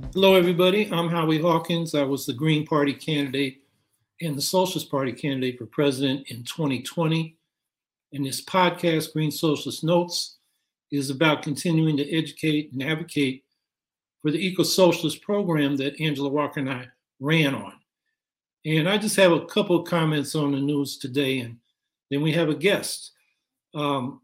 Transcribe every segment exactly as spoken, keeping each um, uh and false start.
Hello, everybody. I'm Howie Hawkins. I was the Green Party candidate and the Socialist Party candidate for president in twenty twenty. And this podcast, Green Socialist Notes, is about continuing to educate and advocate for the eco-socialist program that Angela Walker and I ran on. And I just have a couple of comments on the news today, and then we have a guest. Um,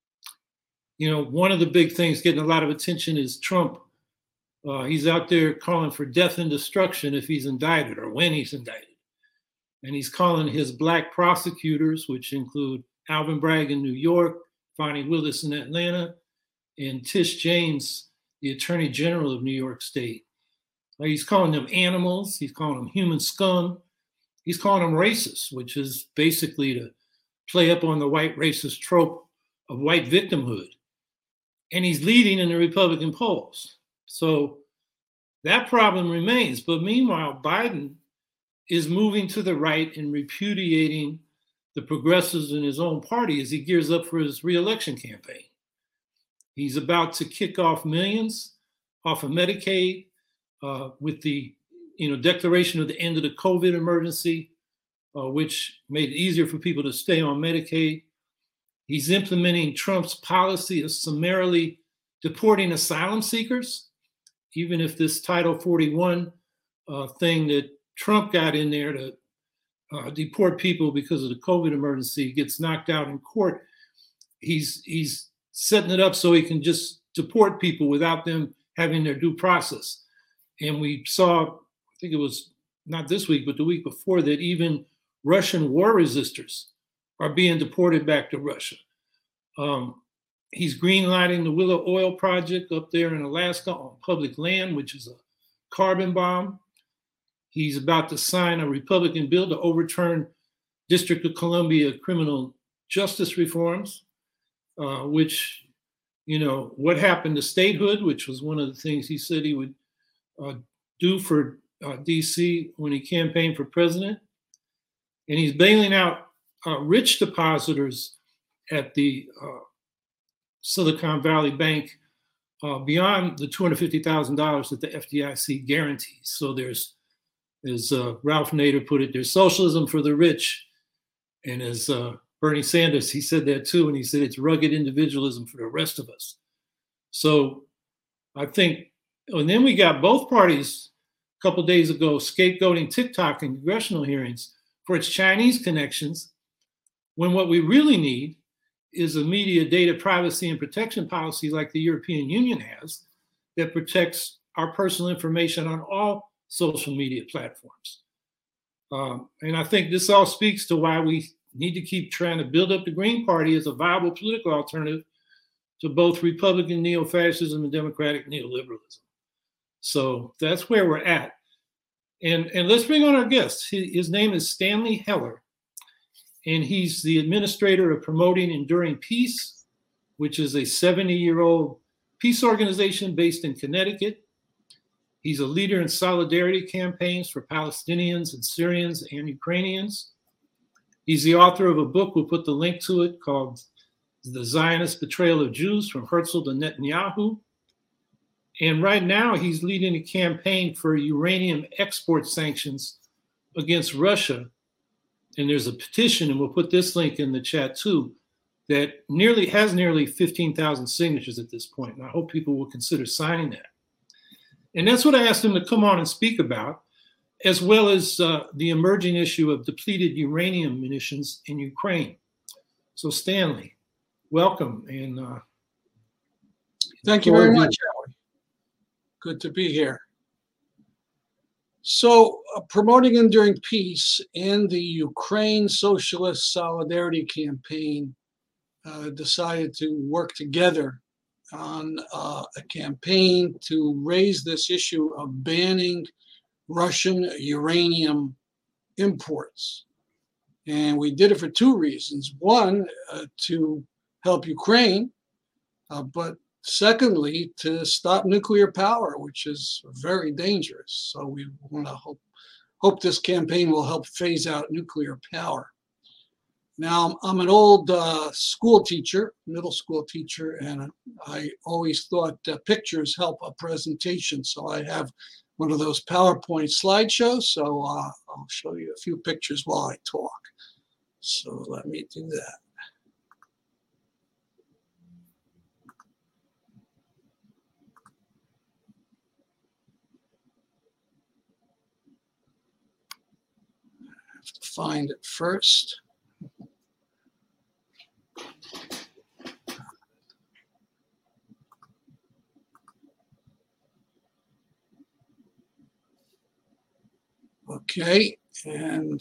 you know, one of the big things getting a lot of attention is Trump. Uh, he's out there calling for death and destruction if he's indicted or when he's indicted. And he's calling his black prosecutors, which include Alvin Bragg in New York, Fani Willis in Atlanta, and Tish James, the Attorney General of New York State. Uh, he's calling them animals. He's calling them human scum. He's calling them racist, which is basically to play up on the white racist trope of white victimhood. And he's leading in the Republican polls. So that problem remains. But meanwhile, Biden is moving to the right and repudiating the progressives in his own party as he gears up for his reelection campaign. He's about to kick off millions off of Medicaid uh, with the you know, declaration of the end of the COVID emergency, uh, which made it easier for people to stay on Medicaid. He's implementing Trump's policy of summarily deporting asylum seekers, even if this Title forty-one uh, thing that Trump got in there to uh, deport people because of the COVID emergency gets knocked out in court, he's he's setting it up so he can just deport people without them having their due process. And we saw, I think it was not this week, but the week before that, even Russian war resistors are being deported back to Russia. Um, He's greenlighting the Willow Oil Project up there in Alaska on public land, which is a carbon bomb. He's about to sign a Republican bill to overturn District of Columbia criminal justice reforms, uh, which, you know, what happened to statehood, which was one of the things he said he would uh, do for uh, D C when he campaigned for president. And he's bailing out uh, rich depositors at the uh, Silicon Valley Bank uh, beyond the two hundred fifty thousand dollars that the F D I C guarantees. So there's, as uh, Ralph Nader put it, there's socialism for the rich. And as uh, Bernie Sanders, he said that too, and he said it's rugged individualism for the rest of us. So I think, and then we got both parties a couple days ago scapegoating TikTok in congressional hearings for its Chinese connections, when what we really need is a media data privacy and protection policy like the European Union has that protects our personal information on all social media platforms. Um, and I think this all speaks to why we need to keep trying to build up the Green Party as a viable political alternative to both Republican neo-fascism and Democratic neoliberalism. So that's where we're at. And, and let's bring on our guest. His, his name is Stanley Heller. And he's the administrator of Promoting Enduring Peace, which is a seventy-year-old peace organization based in Connecticut. He's a leader in solidarity campaigns for Palestinians and Syrians and Ukrainians. He's the author of a book, we'll put the link to it, called The Zionist Betrayal of Jews from Herzl to Netanyahu. And right now he's leading a campaign for uranium export sanctions against Russia. And there's a petition, and we'll put this link in the chat too, that nearly has nearly fifteen thousand signatures at this point. And I hope people will consider signing that. And that's what I asked him to come on and speak about, as well as uh, the emerging issue of depleted uranium munitions in Ukraine. So Stanley, welcome. And uh, thank you very much, Howie. Good to be here. So uh, Promoting Enduring Peace and the Ukraine Socialist Solidarity Campaign uh, decided to work together on uh, a campaign to raise this issue of banning Russian uranium imports. And we did it for two reasons. One, uh, to help Ukraine, uh, but secondly, to stop nuclear power, which is very dangerous. So we want to hope, hope this campaign will help phase out nuclear power. Now, I'm an old uh, school teacher, middle school teacher, and I always thought uh, pictures help a presentation. So I have one of those PowerPoint slideshows. So uh, I'll show you a few pictures while I talk. So let me do that. I have to find it first. Okay, and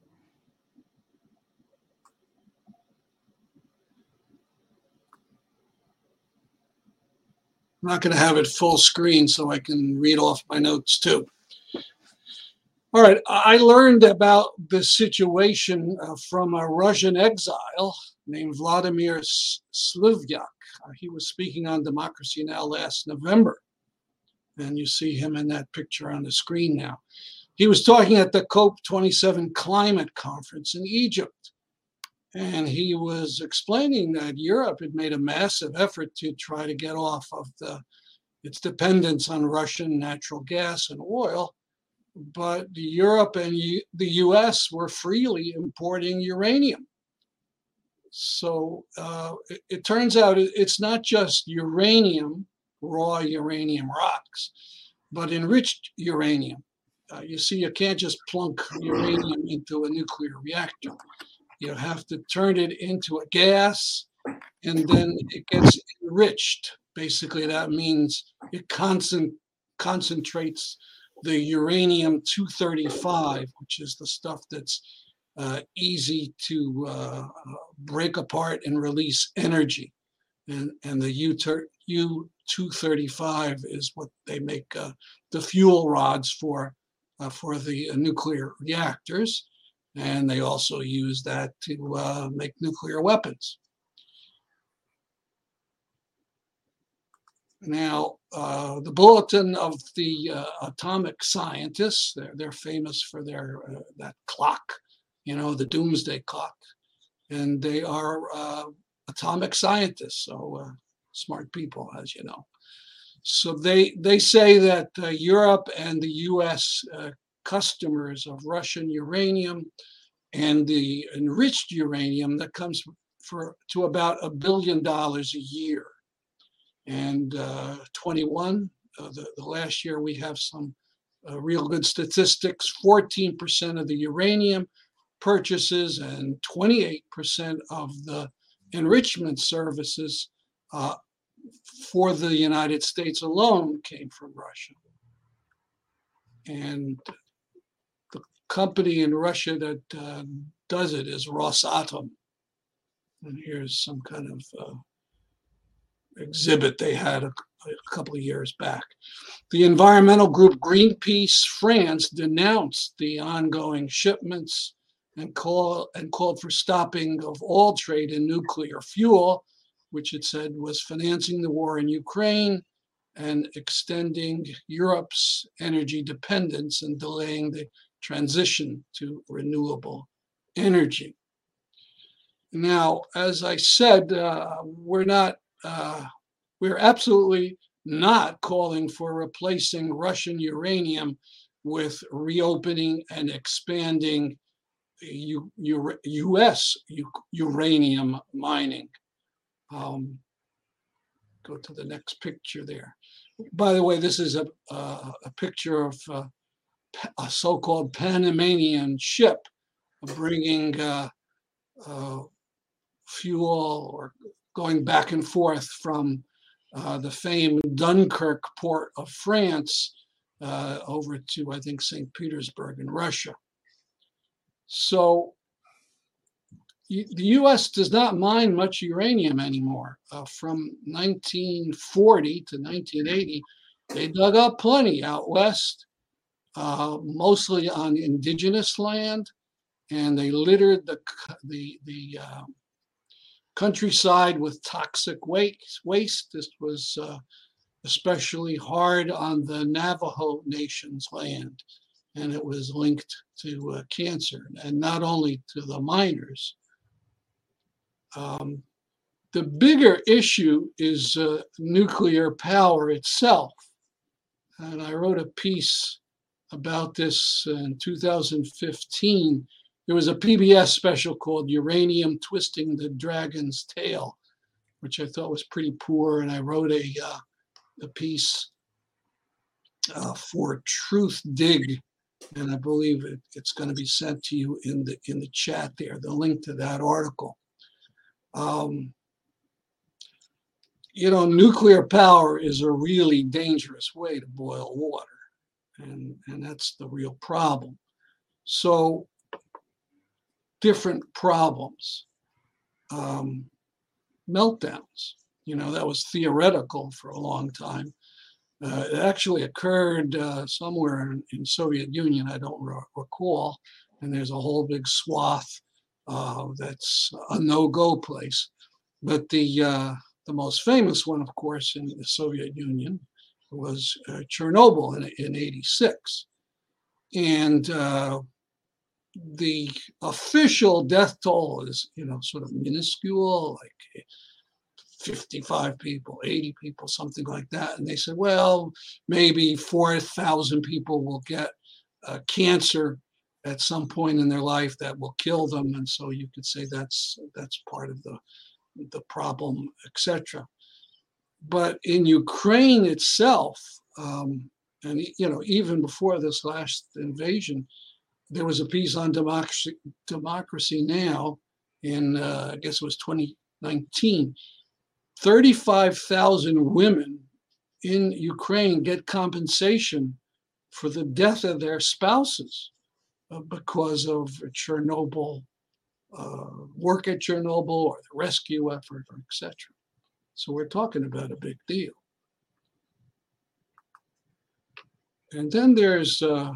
I'm not going to have it full screen so I can read off my notes too. All right, I learned about this situation uh, from a Russian exile named Vladimir Slivyak. Uh, he was speaking on Democracy Now! Last November, and you see him in that picture on the screen now. He was talking at the COP twenty-seven climate conference in Egypt, and he was explaining that Europe had made a massive effort to try to get off of the, its dependence on Russian natural gas and oil, but Europe and U the U S were freely importing uranium. So uh, it, it turns out it, it's not just uranium, raw uranium rocks, but enriched uranium. Uh, you see, you can't just plunk uranium into a nuclear reactor. You have to turn it into a gas, and then it gets enriched. Basically, that means it concent concentrates the uranium two thirty-five, which is the stuff that's uh, easy to uh, break apart and release energy. And, and the U two thirty-five is what they make uh, the fuel rods for, uh, for the uh, nuclear reactors. And they also use that to uh, make nuclear weapons. Now, uh, the Bulletin of the uh, Atomic Scientists, they're, they're famous for their uh, that clock, you know, the doomsday clock. And they are uh, atomic scientists, so uh, smart people, as you know. So they, they say that uh, Europe and the U S uh, customers of Russian uranium and the enriched uranium that comes for to about a billion dollars a year. And uh, twenty-one, uh, the, the last year we have some uh, real good statistics, fourteen percent of the uranium purchases and twenty-eight percent of the enrichment services uh, for the United States alone came from Russia. And the company in Russia that uh, does it is Rosatom. And here's some kind of uh, exhibit they had a, a couple of years back. The environmental group Greenpeace France denounced the ongoing shipments and, call, and called for stopping of all trade in nuclear fuel, which it said was financing the war in Ukraine and extending Europe's energy dependence and delaying the transition to renewable energy. Now, as I said, uh, we're not, uh, we're absolutely not calling for replacing Russian uranium with reopening and expanding U U U S uranium mining. Um, go to the next picture there. By the way, this is a, uh, a picture of uh, a so-called Panamanian ship bringing uh, uh, fuel or going back and forth from uh, the famed Dunkirk port of France uh, over to, I think, Saint Petersburg in Russia. So the U S does not mine much uranium anymore. Uh, from nineteen forty to nineteen eighty, they dug up plenty out west, uh, mostly on indigenous land, and they littered the, the, the uh, countryside with toxic waste. waste. This was uh, especially hard on the Navajo Nation's land, and it was linked to uh, cancer, and not only to the miners, Um, the bigger issue is uh, nuclear power itself. And I wrote a piece about this in two thousand fifteen. There was a P B S special called Uranium Twisting the Dragon's Tail, which I thought was pretty poor. And I wrote a, uh, a piece uh, for Truth Dig. And I believe it, it's going to be sent to you in the in the chat there, the link to that article. Um, you know, nuclear power is a really dangerous way to boil water. And, and that's the real problem. So different problems, um, meltdowns, you know, that was theoretical for a long time. Uh, it actually occurred uh, somewhere in, in Soviet Union, I don't re- recall, and there's a whole big swath uh, that's a no-go place. But the uh, the most famous one, of course, in the Soviet Union was uh, Chernobyl in, in eighty-six. And uh, the official death toll is, you know, sort of minuscule, like fifty-five people, eighty people, something like that. And they said, well, maybe four thousand people will get uh, cancer at some point in their life that will kill them. And so you could say that's that's part of the, the problem, et cetera. But in Ukraine itself, um, and you know, even before this last invasion, there was a piece on democracy, democracy now in, uh, I guess it was twenty nineteen. thirty-five thousand women in Ukraine get compensation for the death of their spouses uh, because of Chernobyl, uh, work at Chernobyl or the rescue effort, or et cetera. So we're talking about a big deal. And then there's uh,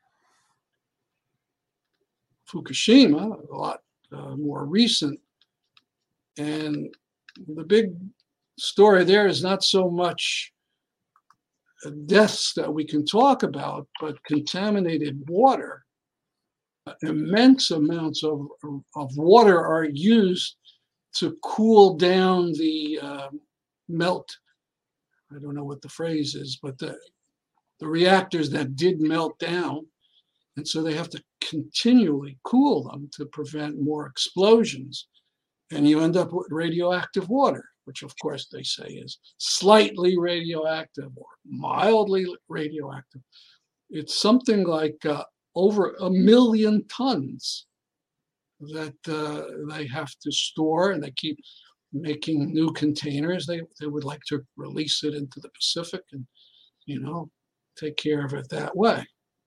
Fukushima, a lot uh, more recent. And the big story there is not so much deaths that we can talk about, but contaminated water. Immense amounts of, of water are used to cool down the uh, melt. I don't know what the phrase is, but the, the reactors that did melt down. And so they have to continually cool them to prevent more explosions. And you end up with radioactive water, which of course they say is slightly radioactive or mildly radioactive. It's something like uh, over a million tons that uh, they have to store, and they keep making new containers. They they would like to release it into the Pacific and, you know, take care of it that way.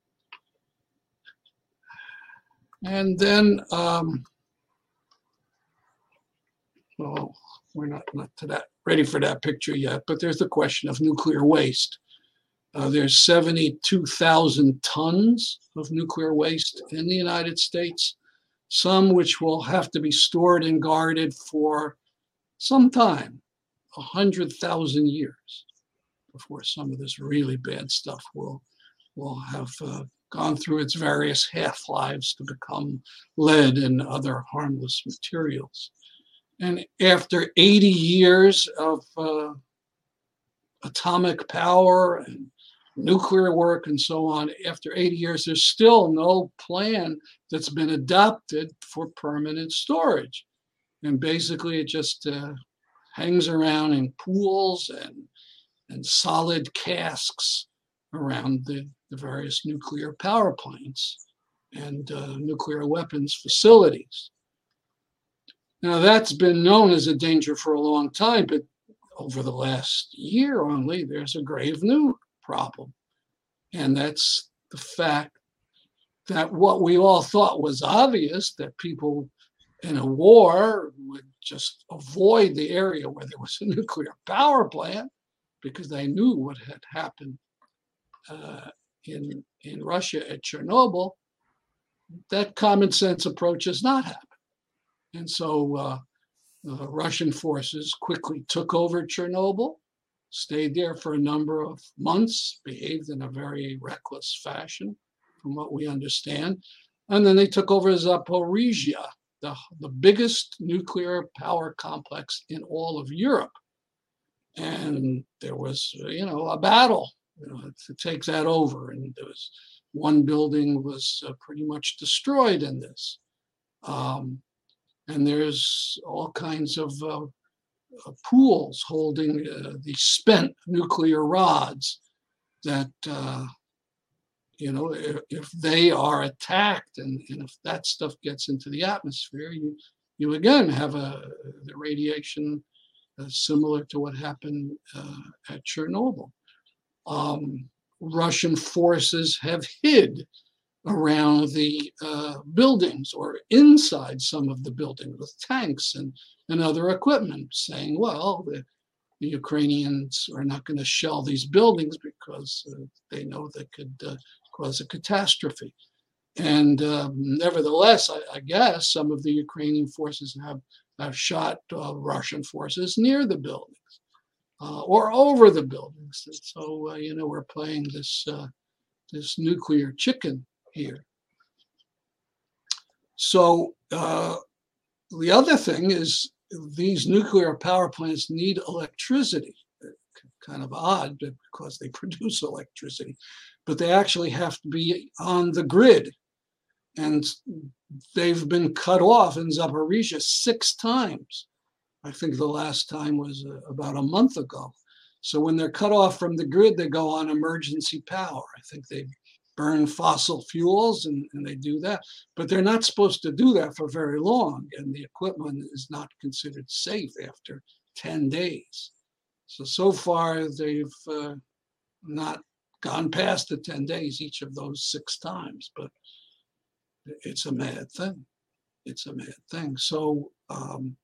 And then, um, well, we're not, not to that ready for that picture yet, but there's the question of nuclear waste. Uh, there's seventy-two thousand tons of nuclear waste in the United States, some which will have to be stored and guarded for some time, one hundred thousand years, before some of this really bad stuff will, will have uh, gone through its various half-lives to become lead and other harmless materials. And after eighty years of uh, atomic power and nuclear work and so on, after eighty years, there's still no plan that's been adopted for permanent storage. And basically it just uh, hangs around in pools and, and solid casks around the, the various nuclear power plants and uh, nuclear weapons facilities. Now, that's been known as a danger for a long time, but over the last year only, there's a grave new problem. And that's the fact that what we all thought was obvious, that people in a war would just avoid the area where there was a nuclear power plant because they knew what had happened uh, in, in Russia at Chernobyl, that common sense approach has not happened. And so uh, the Russian forces quickly took over Chernobyl, stayed there for a number of months, behaved in a very reckless fashion, from what we understand. And then they took over Zaporizhia, the, the biggest nuclear power complex in all of Europe. And there was, you know, a battle, you know, to take that over. And there was one building was uh, pretty much destroyed in this. Um, and there's all kinds of uh, uh, pools holding uh, the spent nuclear rods that, uh, you know, if, if they are attacked and, and if that stuff gets into the atmosphere, you, you again have a, the radiation uh, similar to what happened uh, at Chernobyl. Um, Russian forces have hid around the uh, buildings or inside some of the buildings with tanks and, and other equipment, saying, well, the, the Ukrainians are not going to shell these buildings because uh, they know they could uh, cause a catastrophe. And um, nevertheless, I, I guess some of the Ukrainian forces have, have shot uh, Russian forces near the buildings uh, or over the buildings. And so, uh, you know, we're playing this, uh, this nuclear chicken here. So uh, the other thing is these nuclear power plants need electricity. Kind of odd because they produce electricity, but they actually have to be on the grid. And they've been cut off in Zaporizhia six times. I think the last time was uh, about a month ago. So when they're cut off from the grid, they go on emergency power. I think they burn fossil fuels and, and they do that, but they're not supposed to do that for very long. And the equipment is not considered safe after ten days. So, so far they've uh, not gone past the ten days each of those six times, but it's a mad thing. It's a mad thing. So um,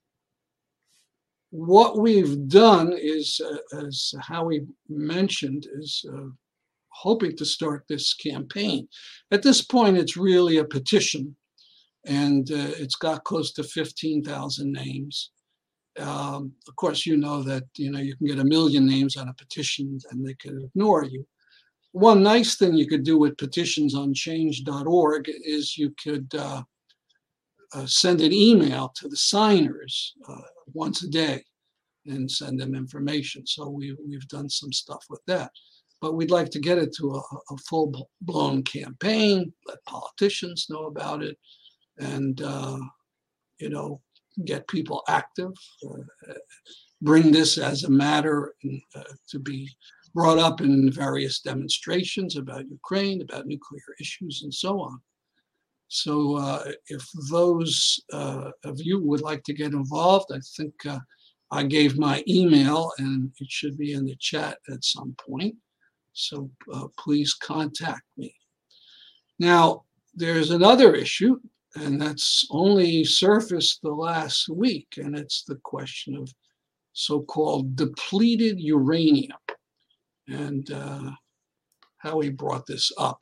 what we've done is, uh, as Howie mentioned, is uh, hoping to start this campaign. At this point, it's really a petition, and uh, it's got close to fifteen thousand names. Um, of course, you know that you know you can get a million names on a petition, and they can ignore you. One nice thing you could do with petitions on change dot org is you could uh, uh, send an email to the signers uh, once a day and send them information. So we, we've done some stuff with that. But we'd like to get it to a, a full-blown campaign, let politicians know about it, and, uh, you know, get people active, uh, bring this as a matter uh, to be brought up in various demonstrations about Ukraine, about nuclear issues, and so on. So uh, if those uh, of you would like to get involved, I think uh, I gave my email, and it should be in the chat at some point. So uh, please contact me. Now, there's another issue, and that's only surfaced the last week, and it's the question of so-called depleted uranium. And uh, how he brought this up.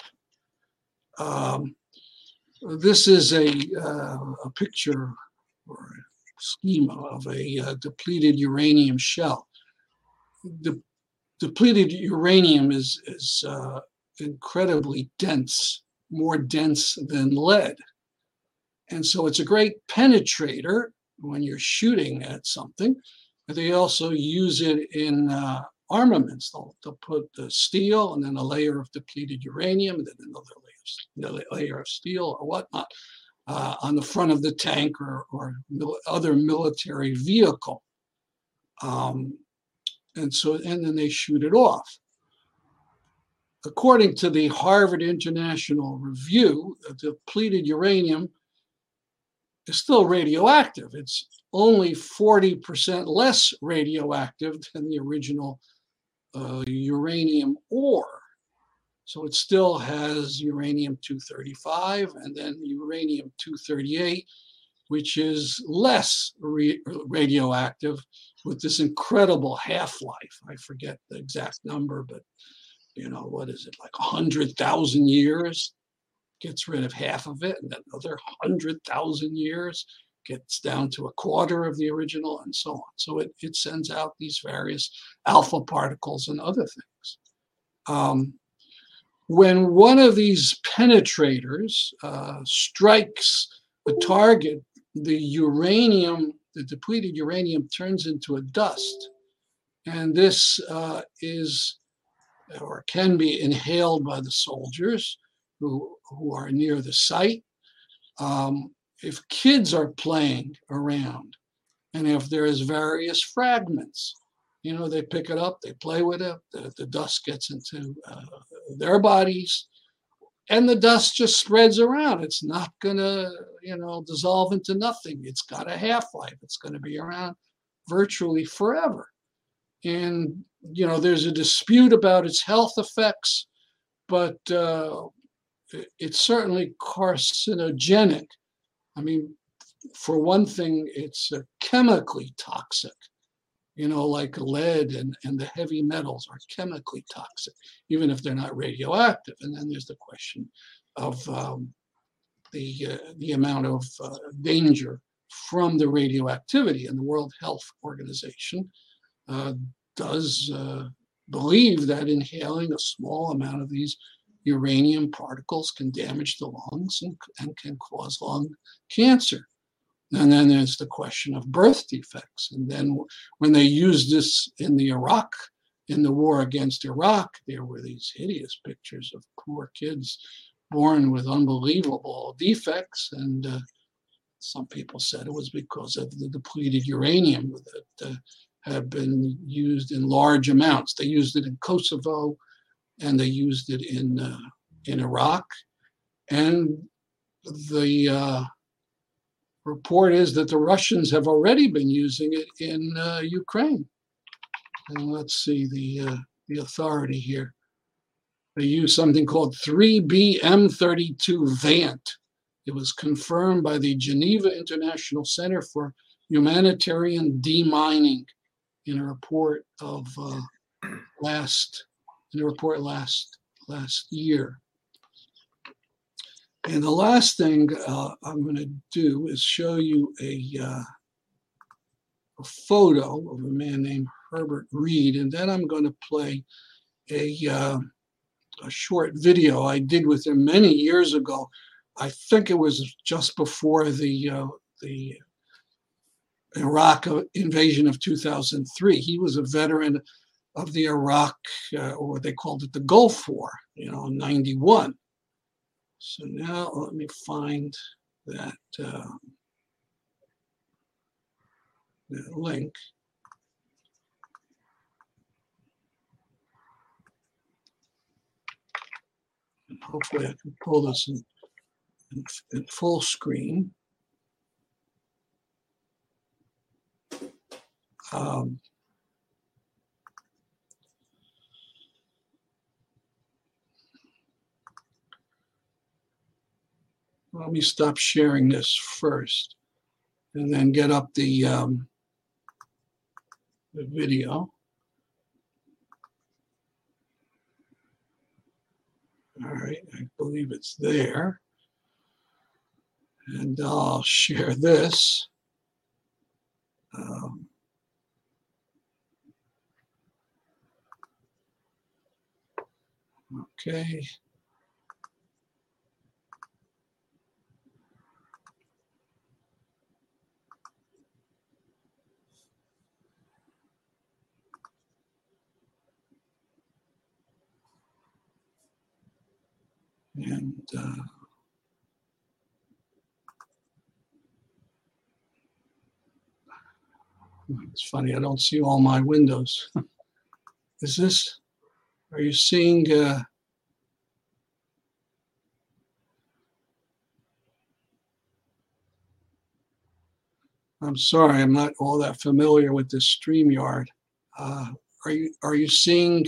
Um, this is a, uh, a picture or a schema of a uh, depleted uranium shell. The depleted uranium is, is uh, incredibly dense, more dense than lead. And so it's a great penetrator when you're shooting at something. They also use it in uh, armaments. They'll, they'll put the steel and then a layer of depleted uranium, and then another layer, another layer of steel or whatnot uh, on the front of the tank or, or mil other military vehicle. Um, and so, and then they shoot it off. According to the Harvard International Review, depleted uranium is still radioactive. It's only forty percent less radioactive than the original uh, uranium ore. So it still has uranium two thirty-five and then uranium two thirty-eight, which is less re radioactive with this incredible half-life. I forget the exact number, but you know, what is it, like one hundred thousand years? Gets rid of half of it, and then another one hundred thousand years gets down to a quarter of the original, and so on. So it, it sends out these various alpha particles and other things. Um, when one of these penetrators uh, strikes a target, the uranium, the depleted uranium turns into a dust. And this uh, is or can be inhaled by the soldiers who, who are near the site. Um, if kids are playing around, and if there is various fragments, you know, they pick it up, they play with it, the, the dust gets into uh, their bodies, and the dust just spreads around. It's not gonna, you know, dissolve into nothing. It's got a half-life. It's gonna be around virtually forever. And, you know, there's a dispute about its health effects, but uh, it's certainly carcinogenic. I mean, for one thing, it's uh, chemically toxic, you know, like lead and, and the heavy metals are chemically toxic, even if they're not radioactive. And then there's the question of um, the, uh, the amount of uh, danger from the radioactivity. And the World Health Organization uh, does uh, believe that inhaling a small amount of these uranium particles can damage the lungs and, and can cause lung cancer. And then there's the question of birth defects. And then when they used this in the Iraq, in the war against Iraq, there were these hideous pictures of poor kids born with unbelievable defects. And uh, some people said it was because of the depleted uranium that uh, had been used in large amounts. They used it in Kosovo, and they used it in uh, in Iraq. And the uh, report is that the Russians have already been using it in uh, Ukraine. And let's see the uh, the authority here. They use something called three B M thirty-two Vant. It was confirmed by the Geneva International Center for Humanitarian Demining in a report of uh, last in a report last last year. And the last thing uh, I'm going to do is show you a, uh, a photo of a man named Herbert Reed, and then I'm going to play a, uh, a short video I did with him many years ago. I think it was just before the uh, the Iraq invasion of two thousand three. He was a veteran of the Iraq, uh, or they called it the Gulf War, you know, in ninety-one. So now let me find that, uh, that link. And hopefully I can pull this in, in, in full screen. Um, Let me stop sharing this first and then get up the, um, the video. All right, I believe it's there. And I'll share this. Um, okay. And uh, it's funny, I don't see all my windows. Is this, are you seeing, uh, I'm sorry, I'm not all that familiar with this StreamYard. Uh, are you, are you seeing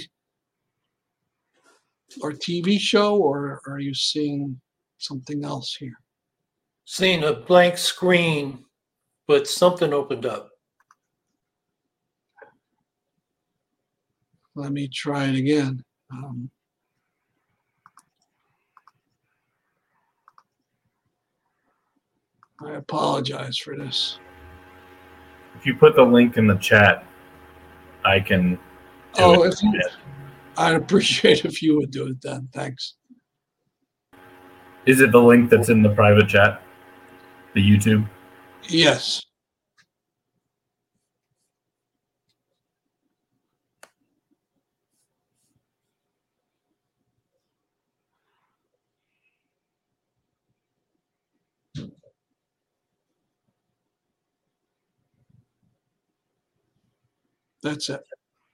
our T V show, or are you seeing something else here? Seeing a blank screen, but something opened up. Let me try it again. Um, I apologize for this. If you put the link in the chat, I can do oh, it. If you, I'd appreciate if you would do it then. Thanks. Is it the link that's in the private chat? The YouTube? Yes. That's it.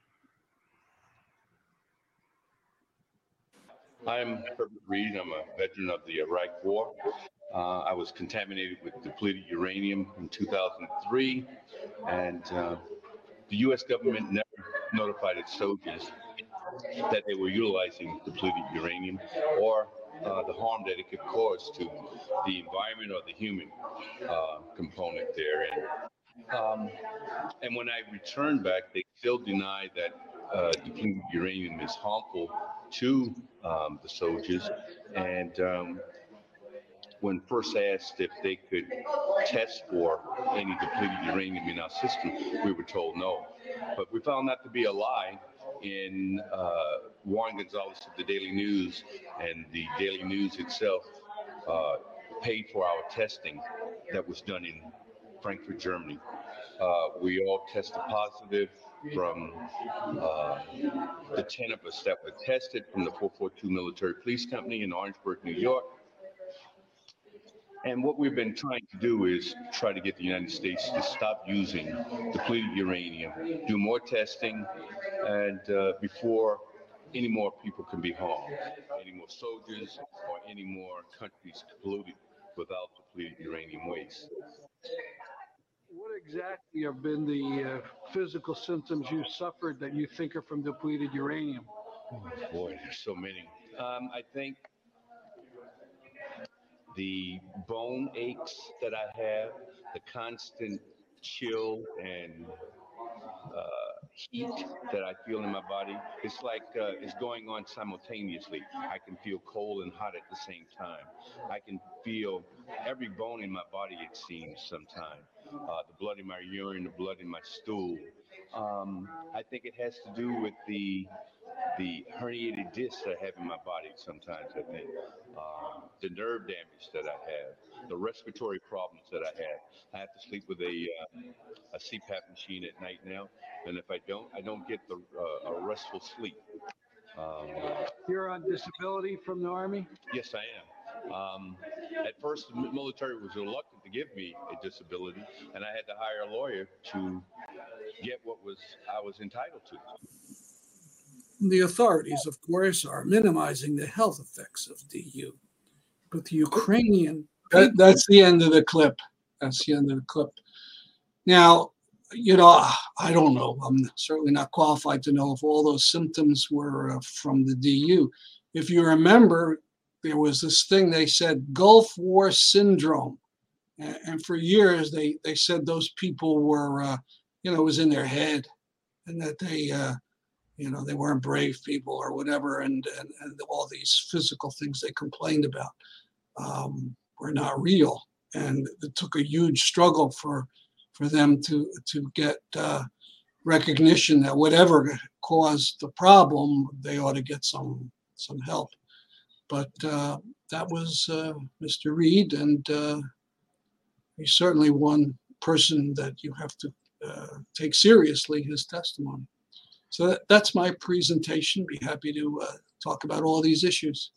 I'm Herbert Reed. I'm a veteran of the Iraq War. Uh, I was contaminated with depleted uranium in two thousand three, and uh, the U S government never notified its soldiers that they were utilizing depleted uranium or uh, the harm that it could cause to the environment or the human uh, component there. And, um, and when I returned back, they still deny that uh, depleted uranium is harmful to um, the soldiers. And um, when first asked if they could test for any depleted uranium in our system, we were told no. But we found that to be a lie in uh, Juan Gonzalez of the Daily News, and the Daily News itself uh, paid for our testing that was done in Frankfurt, Germany. Uh, we all tested positive from uh, the ten of us that were tested from the four forty-two Military Police Company in Orangeburg, New York. And what we've been trying to do is try to get the United States to stop using depleted uranium, do more testing, and uh, before any more people can be harmed, any more soldiers or any more countries polluted without depleted uranium waste. What exactly have been the uh, physical symptoms you suffered that you think are from depleted uranium? Boy, there's so many. Um, I think the bone aches that I have, the constant chill and uh, heat that I feel in my body, it's like uh, it's going on simultaneously. I can feel cold and hot at the same time. I can feel every bone in my body, it seems, sometimes. Uh, the blood in my urine, the blood in my stool. Um, I think it has to do with the the herniated discs that I have in my body sometimes, I think, uh, the nerve damage that I have, the respiratory problems that I have. I have to sleep with a, uh, a C PAP machine at night now, and if I don't, I don't get the uh, a restful sleep. Um, You're on disability from the Army? yes, I am. Um, at first, the military was reluctant to give me a disability, and I had to hire a lawyer to get what was I was entitled to. The authorities, of course, are minimizing the health effects of D U. But the Ukrainian... That, that's the end of the clip. That's the end of the clip. Now, you know, I don't know. I'm certainly not qualified to know if all those symptoms were uh, from the D U. If you remember, there was this thing they said, Gulf War syndrome. And, and for years, they, they said those people were, uh, you know, it was in their head, and that they... Uh, you know, they weren't brave people or whatever, and, and, and all these physical things they complained about um, were not real. And it took a huge struggle for for them to to get uh, recognition that whatever caused the problem, they ought to get some some help. But uh, that was uh, Mister Reed, and uh, he's certainly one person that you have to uh, take seriously his testimony. So that, that's my presentation. Be happy to uh, talk about all these issues.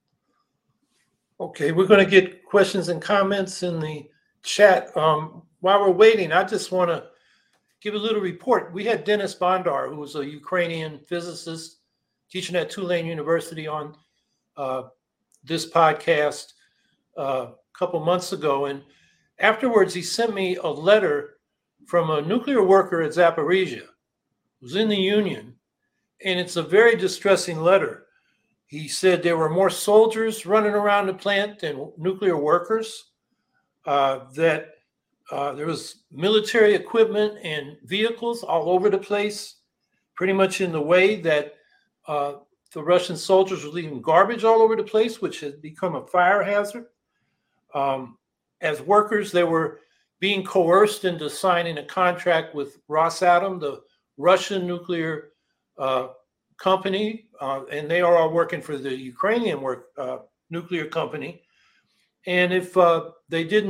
Okay, we're going to get questions and comments in the chat. Um, while we're waiting, I just want to give a little report. We had Dennis Bondar, who was a Ukrainian physicist teaching at Tulane University, on uh, this podcast uh, a couple months ago. And afterwards, he sent me a letter from a nuclear worker at Zaporizhia, was in the Union, and it's a very distressing letter. He said there were more soldiers running around the plant than nuclear workers, uh, that uh, there was military equipment and vehicles all over the place, pretty much in the way that uh, the Russian soldiers were leaving garbage all over the place, which has become a fire hazard. Um, as workers, they were being coerced into signing a contract with Rosatom, the Russian nuclear uh, company, uh, and they are all working for the Ukrainian work uh, nuclear company. And if uh, they didn't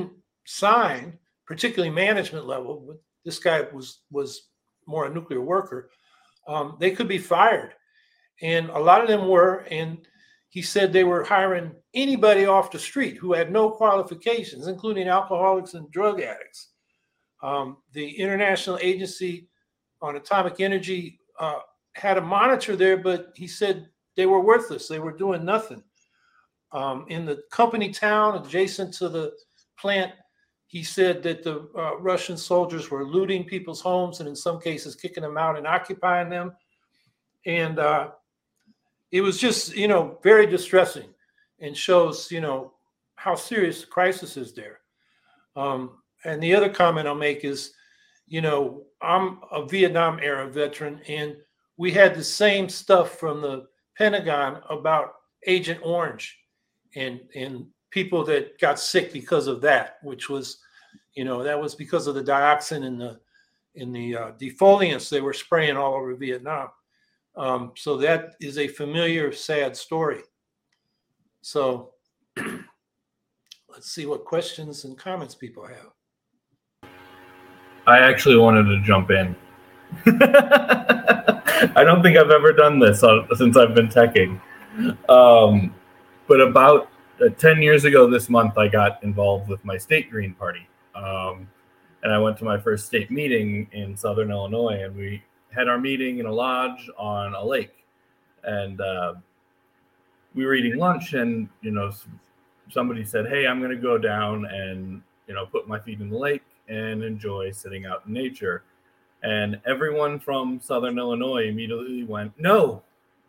signed, particularly management level, but this guy was was more a nuclear worker, um, they could be fired. And a lot of them were, and he said they were hiring anybody off the street who had no qualifications, including alcoholics and drug addicts. Um, the International Agency on Atomic Energy uh, had a monitor there, but he said they were worthless. They were doing nothing. Um, in the company town adjacent to the plant, he said that the uh, Russian soldiers were looting people's homes and in some cases kicking them out and occupying them. And uh, it was just, you know, very distressing and shows, you know, how serious the crisis is there. Um, and the other comment I'll make is, you know, I'm a Vietnam era veteran, and we had the same stuff from the Pentagon about Agent Orange and, and people that got sick because of that, which was, you know, that was because of the dioxin and the, in the uh, defoliants they were spraying all over Vietnam. Um, so that is a familiar, sad story. So let's see what questions and comments people have. I actually wanted to jump in. I don't think I've ever done this since I've been teching. Um, but about uh, ten years ago this month, I got involved with my state Green Party. Um, and I went to my first state meeting in Southern Illinois, and we had our meeting in a lodge on a lake. And uh, we were eating lunch, and, you know, somebody said, hey, I'm going to go down and, you know, put my feet in the lake and enjoy sitting out in nature. And everyone from Southern Illinois immediately went, no.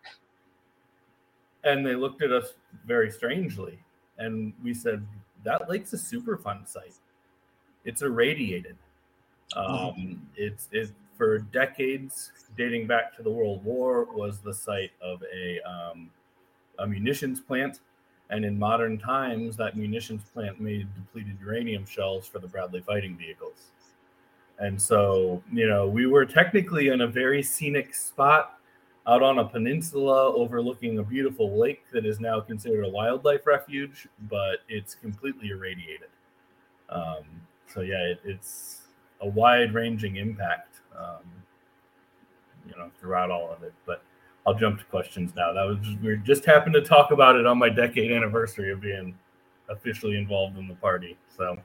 And they looked at us very strangely. And we said, that lake's a Superfund site. It's irradiated. Um, mm-hmm. It's it for decades, dating back to the World War, was the site of a, um, a munitions plant. And in modern times, that munitions plant made depleted uranium shells for the Bradley fighting vehicles. And so, you know, we were technically in a very scenic spot out on a peninsula overlooking a beautiful lake that is now considered a wildlife refuge, but it's completely irradiated. Um, so, yeah, it, it's a wide-ranging impact, um, you know, throughout all of it. But I'll jump to questions now. That was just, we just happened to talk about it on my decade anniversary of being officially involved in the party. So,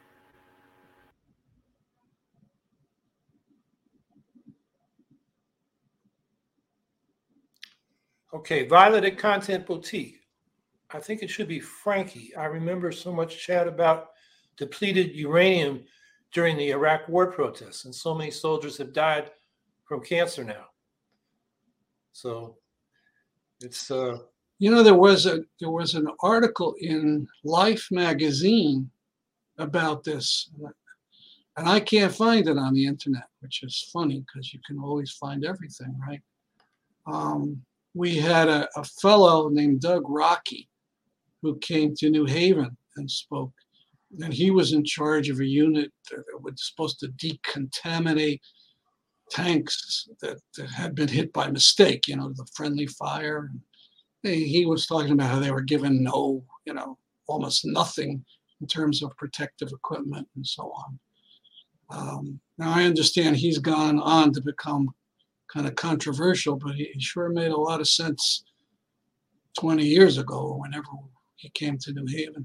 okay, Violet Content Boutique. I think it should be Frankie. I remember so much chat about depleted uranium during the Iraq war protests, and so many soldiers have died from cancer now. So it's uh you know there was a there was an article in Life magazine about this, and I can't find it on the internet, which is funny because you can always find everything, right? Um, we had a, a fellow named Doug Rocky who came to New Haven and spoke, and he was in charge of a unit that was supposed to decontaminate tanks that, that had been hit by mistake, you know, the friendly fire. He, he was talking about how they were given no, you know, almost nothing in terms of protective equipment and so on. Um, now I understand he's gone on to become kind of controversial, but he, he sure made a lot of sense twenty years ago or whenever he came to New Haven.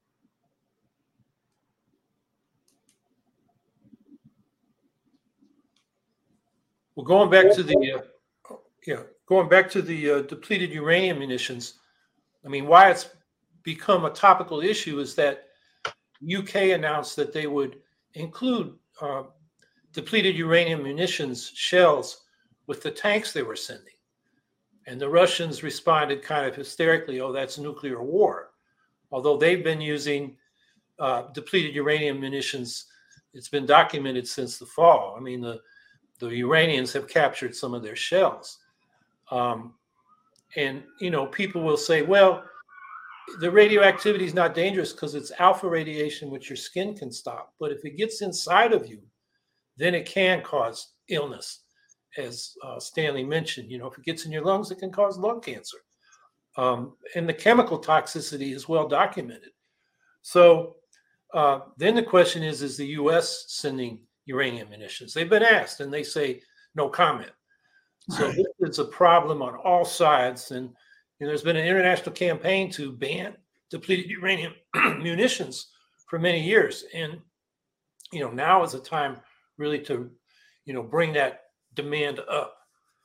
Well, going back to the uh, yeah, going back to the uh, depleted uranium munitions. I mean, why it's become a topical issue is that U K announced that they would include uh, depleted uranium munitions shells with the tanks they were sending, and the Russians responded kind of hysterically, "Oh, that's nuclear war," although they've been using uh, depleted uranium munitions. It's been documented since the fall. I mean, the The Iranians have captured some of their shells. Um, and, you know, people will say, well, the radioactivity is not dangerous because it's alpha radiation, which your skin can stop. But if it gets inside of you, then it can cause illness. As uh, Stanley mentioned, you know, if it gets in your lungs, it can cause lung cancer. Um, and the chemical toxicity is well documented. So Uh, then the question is, is the U S sending uranium munitions? They've been asked, and they say no comment. So Right. this is a problem on all sides. And you know, there's been an international campaign to ban depleted uranium munitions for many years. And you know, now is the time really to, you know, bring that demand up.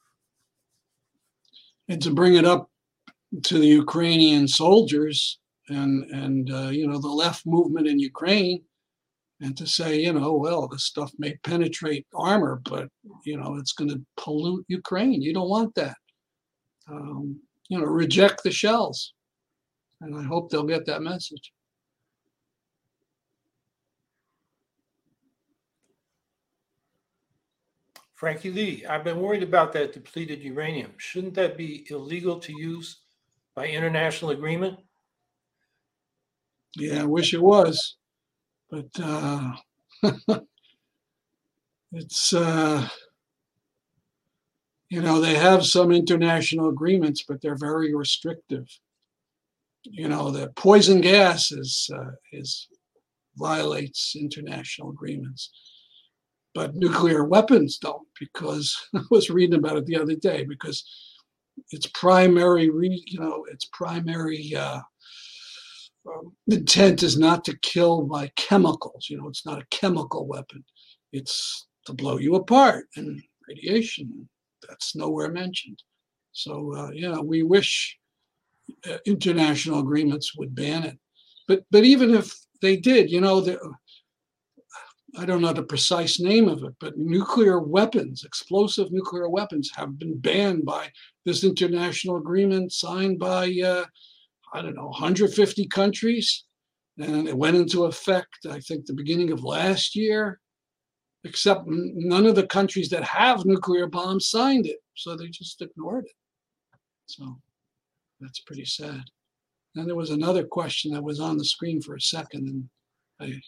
And to bring it up to the Ukrainian soldiers and and uh, you know, the left movement in Ukraine, and to say, you know, well, this stuff may penetrate armor, but you know, it's going to pollute Ukraine. You don't want that. Um, you know, reject the shells, and I hope they'll get that message. Frankie Lee, I've been worried about that depleted uranium. Shouldn't that be illegal to use by international agreement? Yeah, I wish it was, but uh, it's uh, you know, they have some international agreements, but they're very restrictive. You know, the poison gas is uh, is violates international agreements, but nuclear weapons don't, because I was reading about it the other day, because its primary, re, you know, its primary uh, um, intent is not to kill by chemicals. You know, it's not a chemical weapon. It's to blow you apart, and radiation, that's nowhere mentioned. So, uh, you know, we wish uh, international agreements would ban it. But, but even if they did, you know, the, I don't know the precise name of it, but nuclear weapons, explosive nuclear weapons, have been banned by this international agreement signed by, uh, I don't know, one hundred fifty countries. And it went into effect, I think, the beginning of last year, except none of the countries that have nuclear bombs signed it. So they just ignored it. So that's pretty sad. And there was another question that was on the screen for a second, and I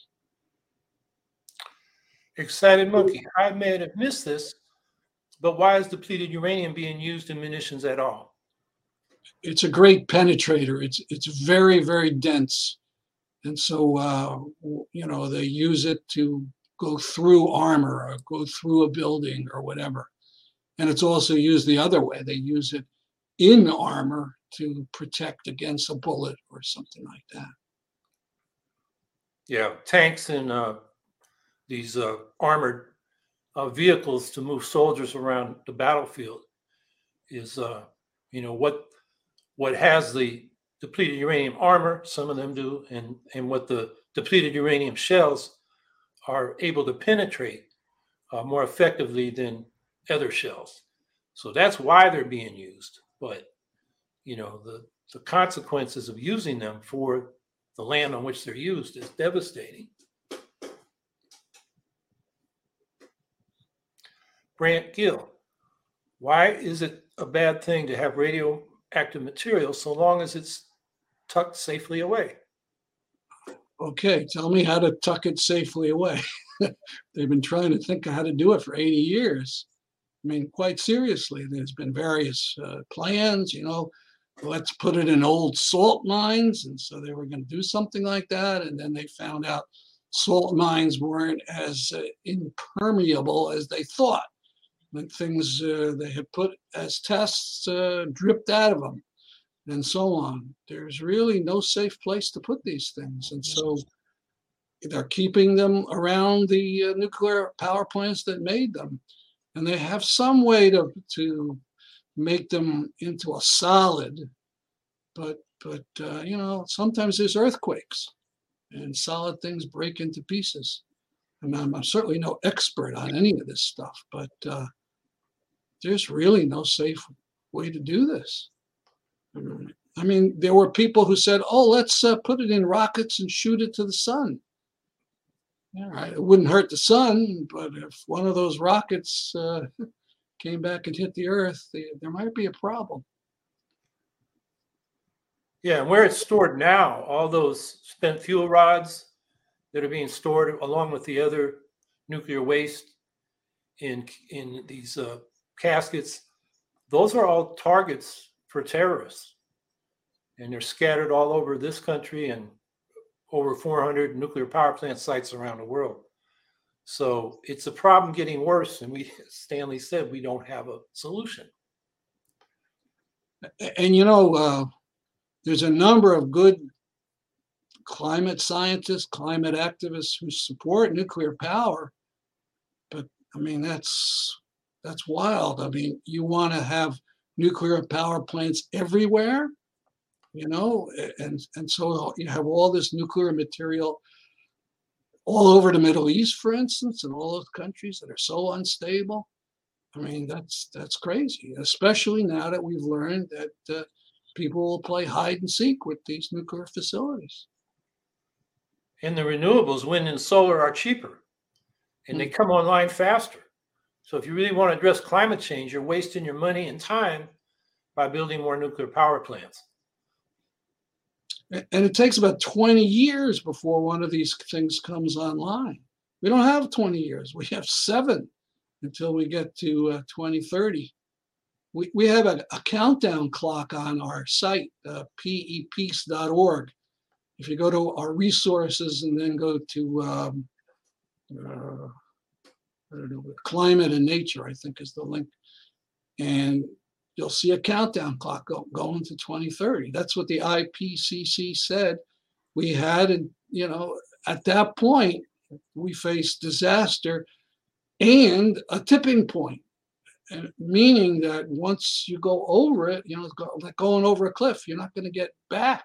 Excited Monkey, I may have missed this, but why is depleted uranium being used in munitions at all? it's a great penetrator. It's it's very, very dense, and so uh, you know, they use it to go through armor or go through a building or whatever. And it's also used the other way. They use it in armor to protect against a bullet or something like that. Yeah, tanks and uh, these uh, armored uh, vehicles to move soldiers around the battlefield is, uh, you know, what what has the depleted uranium armor. Some of them do, and and what the depleted uranium shells are able to penetrate uh, more effectively than other shells. So that's why they're being used. But you know, the the consequences of using them for the land on which they're used is devastating. Brant Gill, why is it a bad thing to have radioactive material so long as it's tucked safely away? Okay, tell me how to tuck it safely away. They've been trying to think of how to do it for eighty years. I mean, quite seriously, there's been various uh, plans, you know, let's put it in old salt mines. And so they were going to do something like that. And then they found out salt mines weren't as uh, impermeable as they thought. And things uh, they had put as tests uh, dripped out of them, and so on. There's really no safe place to put these things. And so they're keeping them around the uh, nuclear power plants that made them. And they have some way to, to make them into a solid, but, but uh, you know, sometimes there's earthquakes and solid things break into pieces. And I'm, I'm certainly no expert on any of this stuff, but uh, there's really no safe way to do this. I mean, there were people who said, oh, let's uh, put it in rockets and shoot it to the sun. All right, it wouldn't hurt the sun, but if one of those rockets uh, came back and hit the earth, the, there might be a problem. Yeah, and where it's stored now, all those spent fuel rods that are being stored along with the other nuclear waste in, in these uh, caskets, those are all targets for terrorists. And they're scattered all over this country and over four hundred nuclear power plant sites around the world. So it's a problem getting worse. And we, Stanley said, we don't have a solution. And, you know, uh, there's a number of good climate scientists, climate activists who support nuclear power. But I mean, that's that's wild. I mean, you want to have nuclear power plants everywhere, you know, and and so you have all this nuclear material all over the Middle East, for instance, and all those countries that are so unstable. I mean, that's that's crazy, especially now that we've learned that uh, people will play hide and seek with these nuclear facilities. And the renewables, wind and solar, are cheaper, and they come online faster. So if you really want to address climate change, you're wasting your money and time by building more nuclear power plants. And it takes about twenty years before one of these things comes online. We don't have twenty years. We have seven until we get to uh, twenty thirty. We, we have a, a countdown clock on our site, uh, P E peace dot org. If you go to our resources and then go to um, uh, I don't know, climate and nature, I think is the link. And you'll see a countdown clock go, going to twenty thirty. That's what the I P C C said we had. And, you know, at that point, we faced disaster and a tipping point, and meaning that once you go over it, you know, it's go, like going over a cliff, you're not going to get back.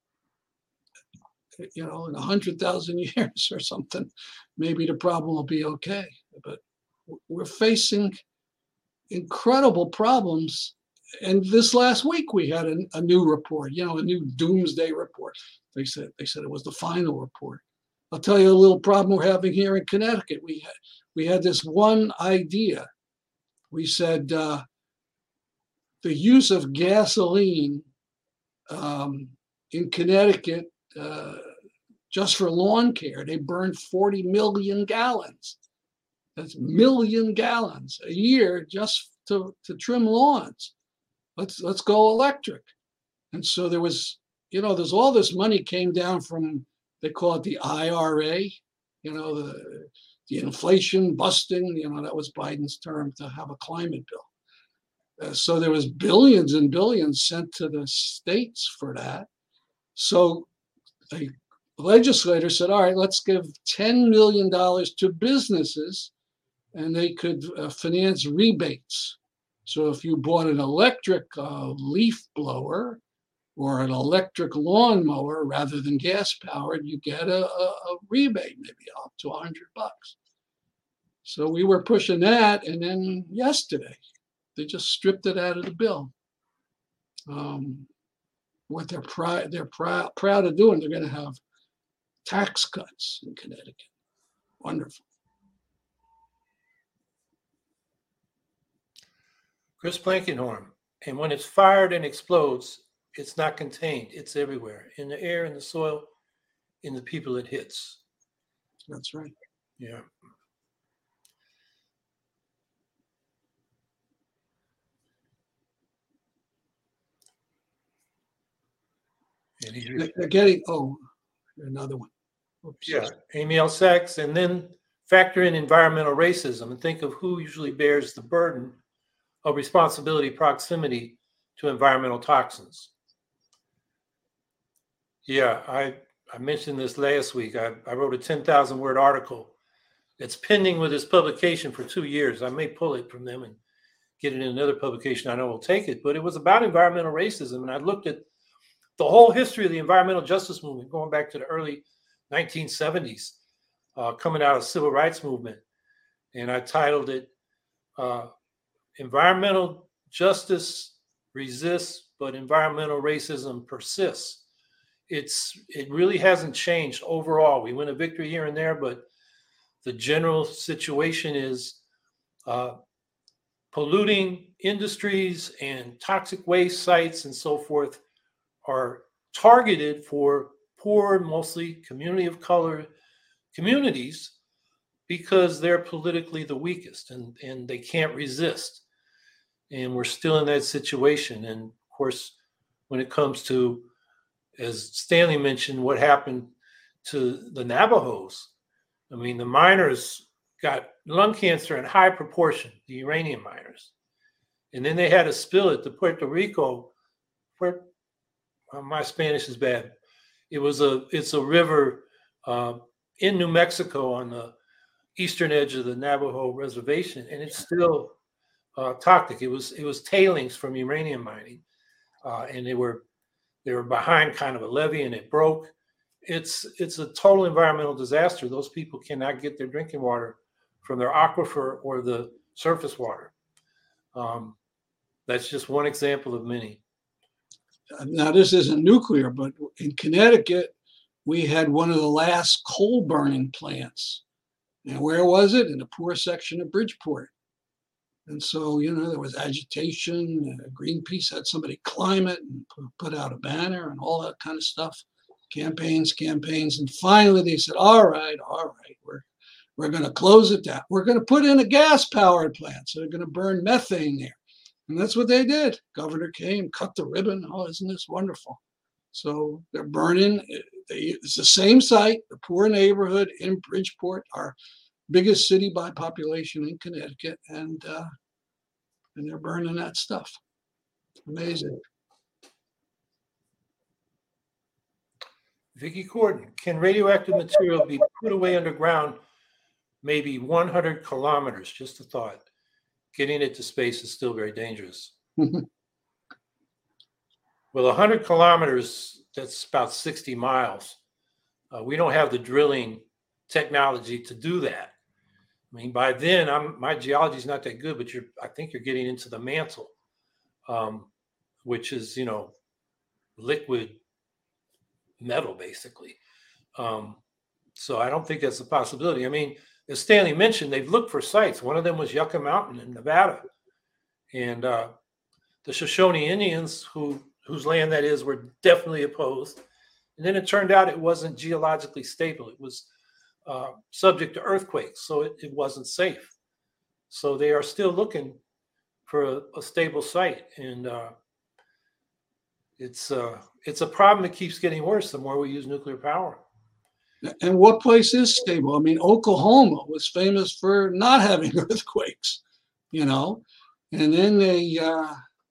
You know, in a hundred thousand years or something, maybe the problem will be okay. But we're facing incredible problems. And this last week we had a, a new report, you know, a new doomsday report. They said they said it was the final report. I'll tell you a little problem we're having here in Connecticut. We had we had this one idea. We said uh, the use of gasoline um, in Connecticut. Uh, just for lawn care, they burn forty million gallons. That's million gallons a year just to, to trim lawns. Let's let's go electric. And so there was, you know, there's all this money came down from, they call it the I R A, you know, the, the inflation busting, you know, that was Biden's term to have a climate bill. Uh, so there was billions and billions sent to the states for that. So a legislator said, all right, let's give ten million dollars to businesses and they could uh, finance rebates. So if you bought an electric uh, leaf blower or an electric lawnmower rather than gas powered, you get a, a, a rebate, maybe up to a hundred bucks. So we were pushing that. And then yesterday, they just stripped it out of the bill. Um, what they're, pri- they're prou- proud of doing, they're going to have tax cuts in Connecticut. Wonderful. Chris Blankenhorn. And when it's fired and explodes, it's not contained. It's everywhere, in the air, in the soil, in the people it hits. That's right. Yeah. And he's They're getting, oh, another one. Oops. Yeah, Amy L. Sachs, and then factor in environmental racism and think of who usually bears the burden of responsibility proximity to environmental toxins. Yeah, I, I mentioned this last week. I, I wrote a ten thousand word article that's pending with this publication for two years. I may pull it from them and get it in another publication. I know we'll take it, but it was about environmental racism. And I looked at the whole history of the environmental justice movement, going back to the early nineteen seventies, uh, coming out of the civil rights movement. And I titled it, uh, Environmental Justice Resists, but Environmental Racism Persists. It's It really hasn't changed overall. We win a victory here and there, but the general situation is uh, polluting industries and toxic waste sites and so forth are targeted for poor, mostly community of color communities because they're politically the weakest and, and they can't resist. And we're still in that situation. And of course, when it comes to, as Stanley mentioned, what happened to the Navajos. I mean, the miners got lung cancer in high proportion, the uranium miners. And then they had a spill it to Puerto Rico. Where, well, my Spanish is bad. It was a, it's a river uh, in New Mexico on the eastern edge of the Navajo reservation, and it's still uh, toxic. It was, it was tailings from uranium mining, uh, and they were, they were behind kind of a levee, and it broke. It's, it's a total environmental disaster. Those people cannot get their drinking water from their aquifer or the surface water. Um, that's just one example of many. Now, this isn't nuclear, but in Connecticut, we had one of the last coal burning plants. And where was it? In the poor section of Bridgeport. And so, you know, there was agitation. Uh, Greenpeace had somebody climb it and put out a banner and all that kind of stuff. Campaigns, campaigns. And finally they said, all right, all right, we're, we're going to close it down. We're going to put in a gas-powered plant. So they're going to burn methane there. And that's what they did. Governor came, cut the ribbon. Oh, isn't this wonderful? So they're burning. It's the same site, the poor neighborhood in Bridgeport, our biggest city by population in Connecticut, and uh, and they're burning that stuff. Amazing. Vicki Corden, can radioactive material be put away underground maybe one hundred kilometers? Just a thought. Getting it to space is still very dangerous. Well, one hundred kilometers, that's about sixty miles. Uh, we don't have the drilling technology to do that. I mean, by then, I'm, my geology is not that good, but you're, I think you're getting into the mantle, um, which is, you know, liquid metal, basically. Um, so I don't think that's a possibility. I mean, as Stanley mentioned, they've looked for sites. One of them was Yucca Mountain in Nevada. And uh, the Shoshone Indians, who whose land that is, were definitely opposed. And then it turned out it wasn't geologically stable. It was uh, subject to earthquakes, so it, it wasn't safe. So they are still looking for a, a stable site. And uh, it's, uh, it's a problem that keeps getting worse the more we use nuclear power. And what place is stable? I mean, Oklahoma was famous for not having earthquakes, you know, and then they uh,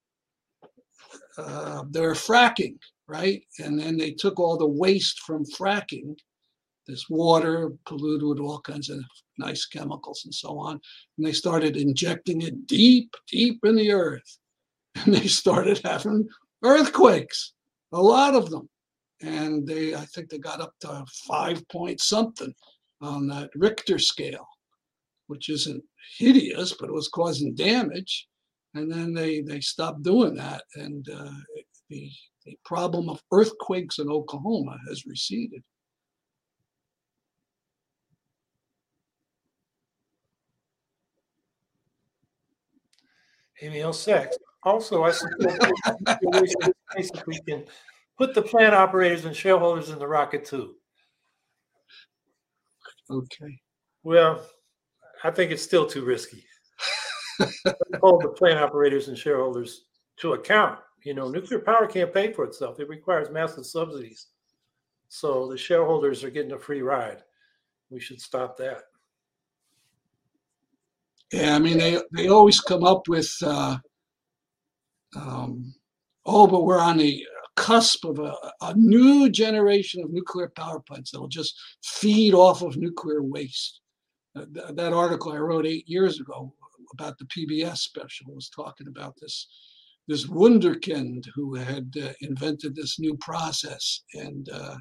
uh, they were fracking, right? And then they took all the waste from fracking, this water polluted with all kinds of nice chemicals and so on, and they started injecting it deep, deep in the earth, and they started having earthquakes, a lot of them. And they, I think they got up to five point something on that Richter scale, which isn't hideous, but it was causing damage. And then they, they stopped doing that. And uh, the, the problem of earthquakes in Oklahoma has receded. Emil Sachs. Also, I support if we can put the plant operators and shareholders in the rocket too. Okay. Well, I think it's still too risky. Hold the plant operators and shareholders to account. You know, nuclear power can't pay for itself. It requires massive subsidies. So the shareholders are getting a free ride. We should stop that. Yeah, I mean, they, they always come up with, uh, um, oh, but we're on the cusp of a, a new generation of nuclear power plants that will just feed off of nuclear waste. Uh, th- that article I wrote eight years ago about the P B S special was talking about this, this wunderkind who had uh, invented this new process. And, uh,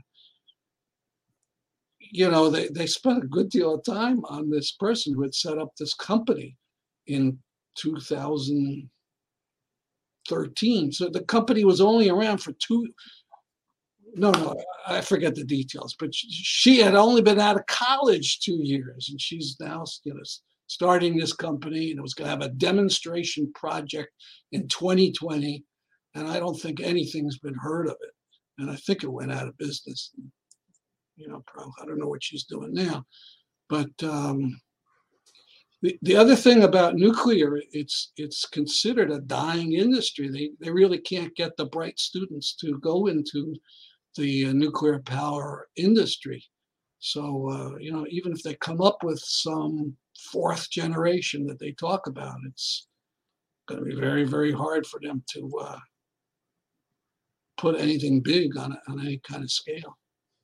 you know, they, they spent a good deal of time on this person who had set up this company in two thousand thirteen. So the company was only around for two, no, no, I forget the details, but she had only been out of college two years and she's now, you know, starting this company, and it was going to have a demonstration project in twenty twenty. And I don't think anything's been heard of it. And I think it went out of business. You know, probably, I don't know what she's doing now. But um, the, the other thing about nuclear, it's it's considered a dying industry. They they really can't get the bright students to go into the uh, nuclear power industry. So, uh, you know, even if they come up with some fourth generation that they talk about, it's going to be very, very hard for them to uh, put anything big on, on any kind of scale.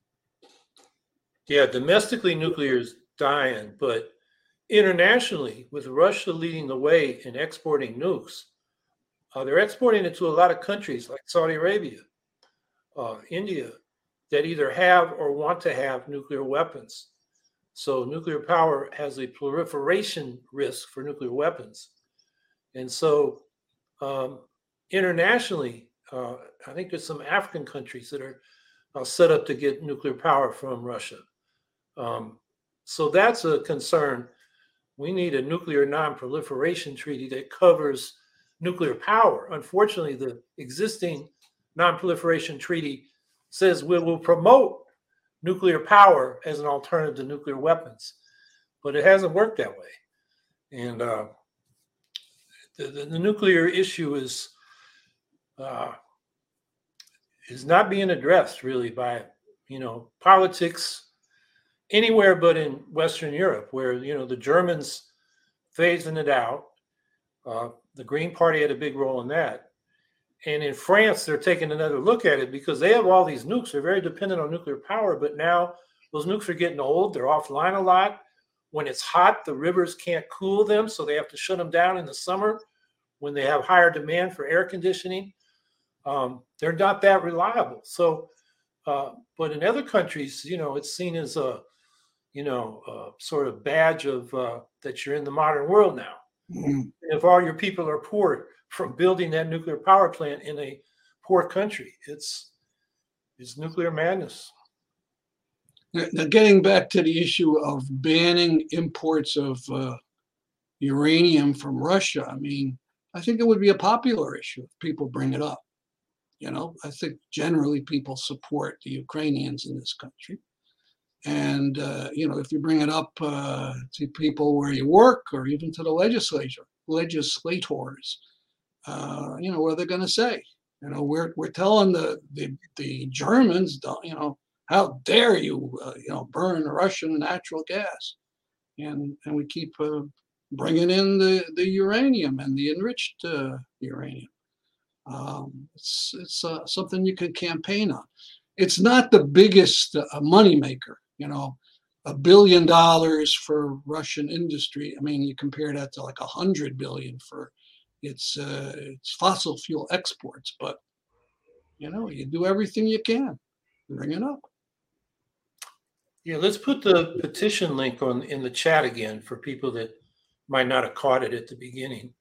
Yeah, domestically, nuclear is dying, but internationally, with Russia leading the way in exporting nukes, uh, they're exporting it to a lot of countries like Saudi Arabia, uh, India, that either have or want to have nuclear weapons. So nuclear power has a proliferation risk for nuclear weapons. And so um, internationally, uh, I think there's some African countries that are uh, set up to get nuclear power from Russia. Um, so that's a concern. We need a nuclear non-proliferation treaty that covers nuclear power. Unfortunately, the existing non-proliferation treaty says we will promote nuclear power as an alternative to nuclear weapons, but it hasn't worked that way. And uh, the, the, the nuclear issue is uh, is not being addressed really by, you know, politics anywhere but in Western Europe, where, you know, the Germans phasing it out. Uh, the Green Party had a big role in that. And in France, they're taking another look at it because they have all these nukes. They're very dependent on nuclear power, but now those nukes are getting old. They're offline a lot. When it's hot, the rivers can't cool them, so they have to shut them down in the summer when they have higher demand for air conditioning. Um, they're not that reliable. So, uh, but in other countries, you know, it's seen as a, you know, a sort of badge of uh, that you're in the modern world now. Mm-hmm. If all your people are poor from building that nuclear power plant in a poor country, it's it's nuclear madness. Now, getting back to the issue of banning imports of uh, uranium from Russia, I mean, I think it would be a popular issue if people bring it up. You know, I think generally people support the Ukrainians in this country. And, uh, you know, if you bring it up uh, to people where you work or even to the legislature, legislators, uh, you know, what are they going to say? You know, we're we're telling the the, the Germans, you know, how dare you, uh, you know, burn Russian natural gas, and and we keep uh, bringing in the, the uranium and the enriched uh, uranium. Um, it's it's uh, something you can campaign on. It's not the biggest uh, money maker, you know, a billion dollars for Russian industry. I mean, you compare that to like a hundred billion for its uh, its fossil fuel exports, but you know, you do everything you can, bring it up. Yeah, let's put the petition link on in the chat again for people that might not have caught it at the beginning.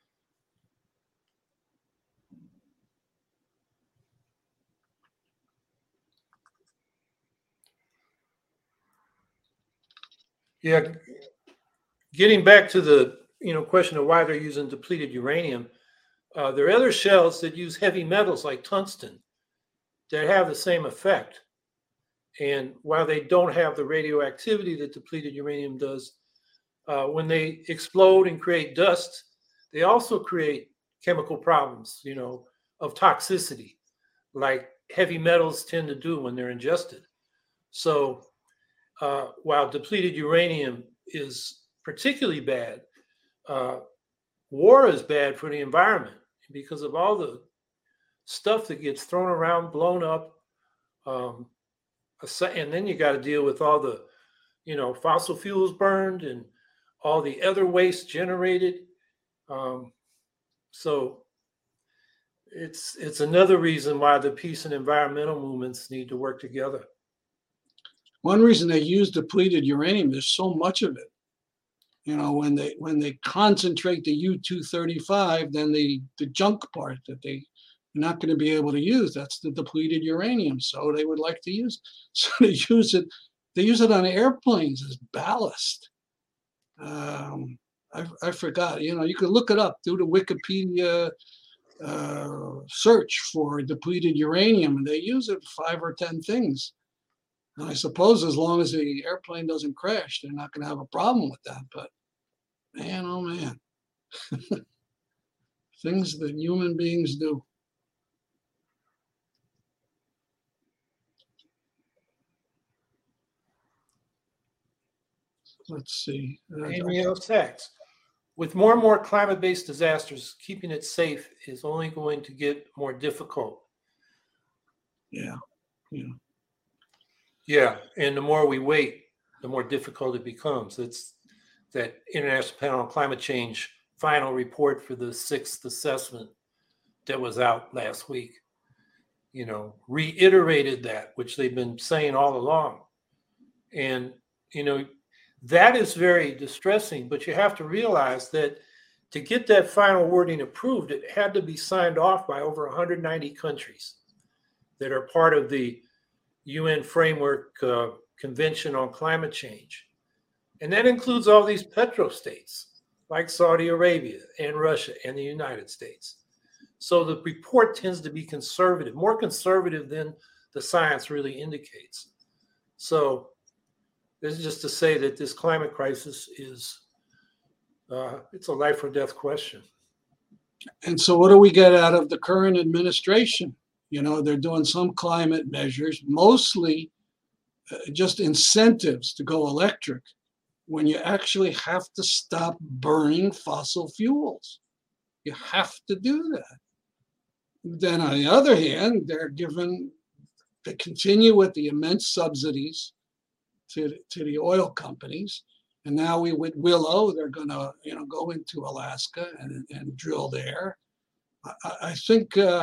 Yeah, getting back to the you know question of why they're using depleted uranium, uh, there are other shells that use heavy metals like tungsten that have the same effect. And while they don't have the radioactivity that depleted uranium does, uh, when they explode and create dust, they also create chemical problems, you know, of toxicity, like heavy metals tend to do when they're ingested. So uh, while depleted uranium is particularly bad, uh, war is bad for the environment because of all the stuff that gets thrown around, blown up. Um, and then you got to deal with all the, you know, fossil fuels burned and all the other waste generated. Um, so it's it's another reason why the peace and environmental movements need to work together. One reason they use depleted uranium, there's so much of it. You know, when they when they concentrate the U two thirty-five, then the the junk part that they are not going to be able to use, that's the depleted uranium. So they would like to use, so they use it. They use it on airplanes as ballast. Um, I, I forgot. You know, you could look it up. Do the Wikipedia uh, search for depleted uranium, and they use it for five or ten things. And I suppose as long as the airplane doesn't crash, they're not going to have a problem with that. But man, oh man, things that human beings do. let's see. Uh, Amy L. Sachs. With more and more climate-based disasters, keeping it safe is only going to get more difficult. yeah, yeah. Yeah, and the more we wait, the more difficult it becomes. It's that International Panel on Climate Change final report for the sixth assessment that was out last week, you know, reiterated that, which they've been saying all along. And, you know, that is very distressing, but you have to realize that to get that final wording approved, it had to be signed off by over one hundred ninety countries that are part of the U N Framework uh, Convention on Climate Change. And that includes all these petrostates like Saudi Arabia and Russia and the United States. So the report tends to be conservative, more conservative than the science really indicates. So this is just to say that this climate crisis is, uh, it's a life or death question. And so what do we get out of the current administration? You know, they're doing some climate measures, mostly uh, just incentives to go electric, when you actually have to stop burning fossil fuels. You have to do that. Then on the other hand, they're given, they continue with the immense subsidies to, to the oil companies. And now we with Willow, they're gonna, you know, go into Alaska and, and drill there. I, I think uh,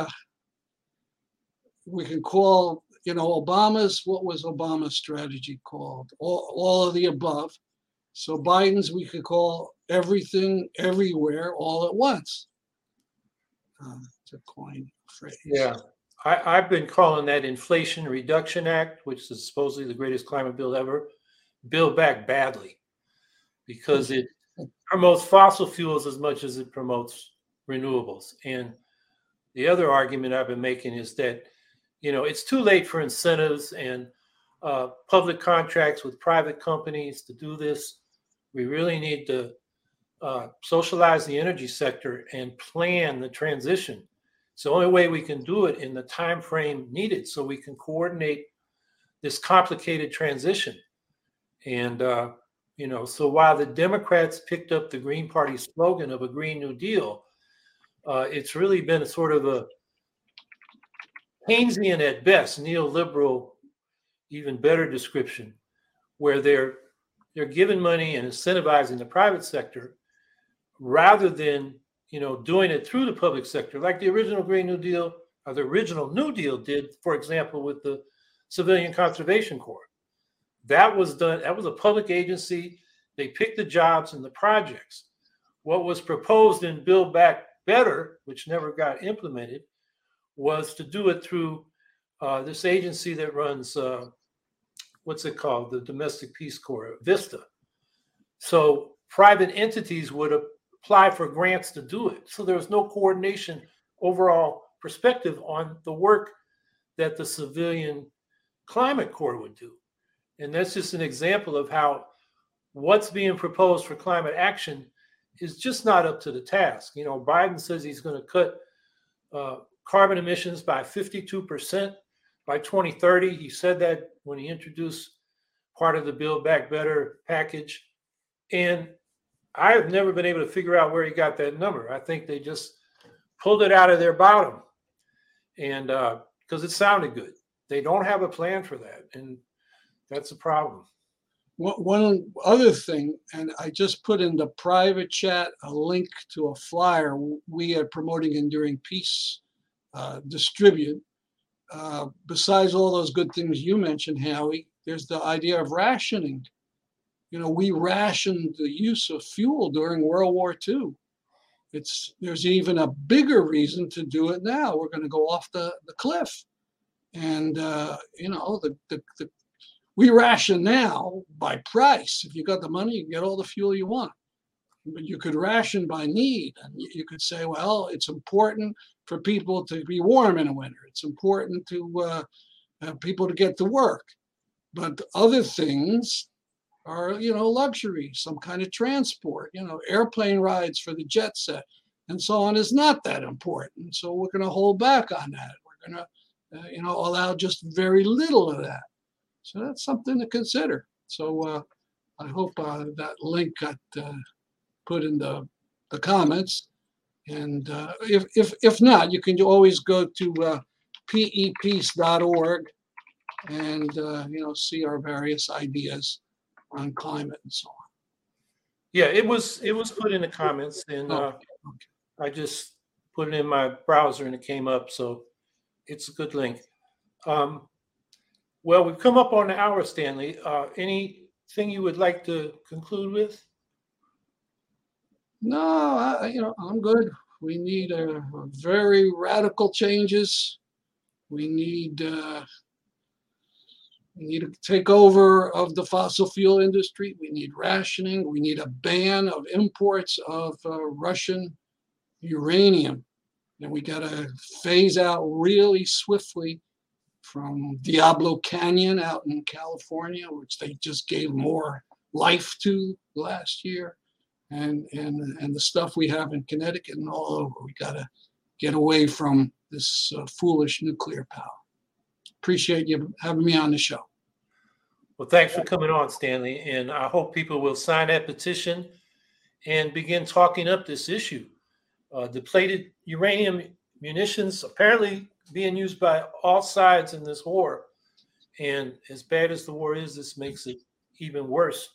we can call, you know, Obama's, what was Obama's strategy called? All, all of the above. So Biden's, we could call everything, everywhere, all at once. Uh, to coin a phrase. Yeah, I, I've been calling that Inflation Reduction Act, which is supposedly the greatest climate bill ever, Build Back Badly, because it promotes fossil fuels as much as it promotes renewables. And the other argument I've been making is that, you know, it's too late for incentives and uh, public contracts with private companies to do this. We really need to uh, socialize the energy sector and plan the transition. It's the only way we can do it in the time frame needed, so we can coordinate this complicated transition. And uh, you know, so while the Democrats picked up the Green Party slogan of a Green New Deal, uh, it's really been a sort of a Keynesian at best, neoliberal, even better description, where they're they're giving money and incentivizing the private sector rather than, you know, doing it through the public sector, like the original Green New Deal or the original New Deal did, for example, with the Civilian Conservation Corps. That was done, that was a public agency. They picked the jobs and the projects. What was proposed in Build Back Better, which never got implemented, was to do it through uh, this agency that runs, uh, what's it called? The Domestic Peace Corps, VISTA. So private entities would apply for grants to do it. So there was no coordination overall perspective on the work that the Civilian Climate Corps would do. And that's just an example of how what's being proposed for climate action is just not up to the task. You know, Biden says he's going to cut uh, carbon emissions by fifty-two percent by twenty thirty. He said that when he introduced part of the Build Back Better package. And I have never been able to figure out where he got that number. I think they just pulled it out of their bottom, and uh, because it sounded good. They don't have a plan for that, and that's a problem. One other thing, and I just put in the private chat a link to a flyer we at Promoting Enduring Peace uh, distribute. Uh, besides all those good things you mentioned, Howie, there's the idea of rationing. You know, we rationed the use of fuel during World War Two. It's there's even a bigger reason to do it now. We're going to go off the, the cliff, and uh, you know the, the the we ration now by price. If you got the money, you can get all the fuel you want. But you could ration by need, and you could say, well, it's important for people to be warm in the winter. It's important to uh, have people to get to work. But other things are, you know, luxury, some kind of transport, you know, airplane rides for the jet set and so on is not that important. So we're going to hold back on that. We're going to, uh, you know, allow just very little of that. So that's something to consider. So uh, I hope uh, that link got uh, put in the, the comments. And uh, if, if, if not, you can always go to uh, P E peace dot org and uh, you know, see our various ideas on climate and so on. Yeah, it was it was put in the comments, and uh, I just put it in my browser and it came up, so it's a good link. Um, well, we've come up on the hour, Stanley. Uh, anything you would like to conclude with? No, I, you know, I'm good. We need a, a very radical changes. We need uh, we need a takeover of the fossil fuel industry. We need rationing. We need a ban of imports of uh, Russian uranium, and we got to phase out really swiftly from Diablo Canyon out in California, which they just gave more life to last year. And, and and the stuff we have in Connecticut and all over. We got to get away from this uh, foolish nuclear power. Appreciate you having me on the show. Well, thanks for coming on, Stanley. And I hope people will sign that petition and begin talking up this issue. Uh, depleted uranium munitions apparently being used by all sides in this war. And as bad as the war is, this makes it even worse.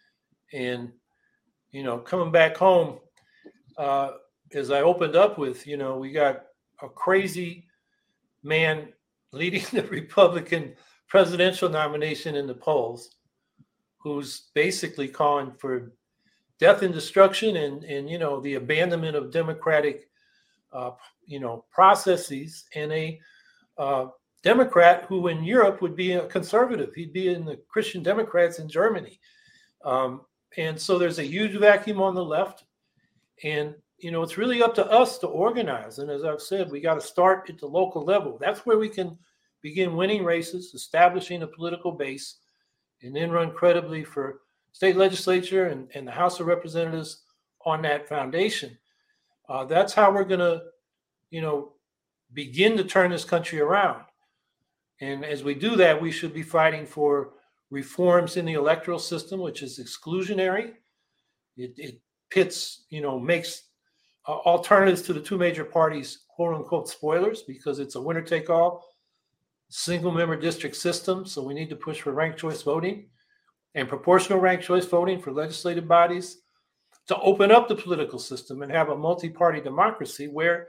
And you know, coming back home, uh, as I opened up with, you know, we got a crazy man leading the Republican presidential nomination in the polls, who's basically calling for death and destruction and, and you know, the abandonment of democratic, uh, you know, processes, and a uh, Democrat who in Europe would be a conservative. He'd be in the Christian Democrats in Germany. Um, And so there's a huge vacuum on the left. And, you know, it's really up to us to organize. And as I've said, we got to start at the local level. That's where we can begin winning races, establishing a political base, and then run credibly for state legislature and, and the House of Representatives on that foundation. Uh, that's how we're going to, you know, begin to turn this country around. And as we do that, we should be fighting for reforms in the electoral system, which is exclusionary. It, it pits, you know, makes uh, alternatives to the two major parties, quote unquote, spoilers, because it's a winner take all single member district system. So we need to push for ranked choice voting and proportional ranked choice voting for legislative bodies to open up the political system and have a multi-party democracy where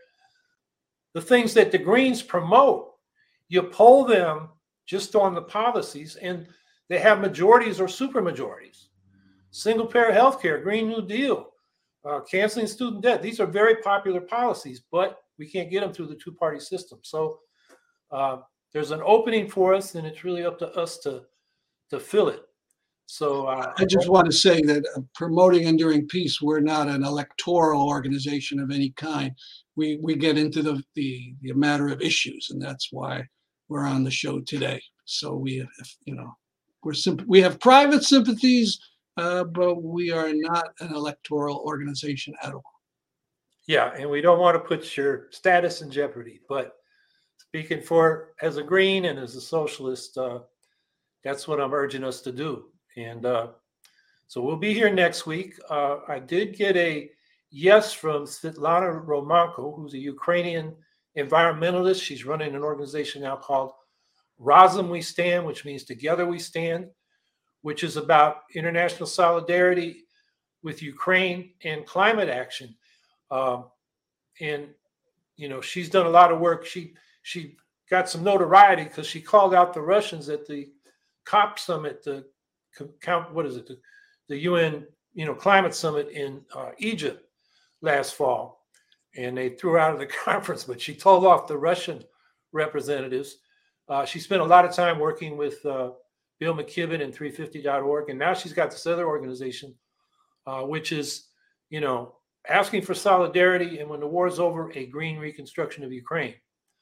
the things that the Greens promote, you poll them just on the policies and they have majorities or supermajorities. Single payer health care, Green New Deal, uh, canceling student debt. These are very popular policies, but we can't get them through the two-party system. So uh, there's an opening for us, and it's really up to us to, to fill it. So uh, I just want to say that uh, promoting Enduring Peace, we're not an electoral organization of any kind. We we get into the, the, the matter of issues, and that's why we're on the show today. So we, if, you know, We're simp- we have private sympathies, uh, but we are not an electoral organization at all. Yeah, and we don't want to put your status in jeopardy. But speaking for as a Green and as a socialist, uh, that's what I'm urging us to do. And uh, so we'll be here next week. Uh, I did get a yes from Svetlana Romanko, who's a Ukrainian environmentalist. She's running an organization now called Razom We Stand, which means Together We Stand, which is about international solidarity with Ukraine and climate action. Um, and, you know, she's done a lot of work. She she got some notoriety because she called out the Russians at the COP summit, the count, what is it, the, the U N, you know, climate summit in uh, Egypt last fall. And they threw her out of the conference, but she told off the Russian representatives. Uh, she spent a lot of time working with uh, Bill McKibben and three fifty dot org, and now she's got this other organization, uh, which is, you know, asking for solidarity, and when the war is over, a green reconstruction of Ukraine.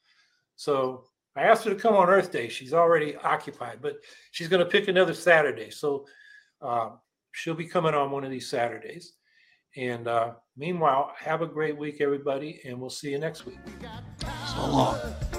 So I asked her to come on Earth Day. She's already occupied, but she's going to pick another Saturday. So uh, she'll be coming on one of these Saturdays. And uh, meanwhile, have a great week, everybody, and we'll see you next week. So long.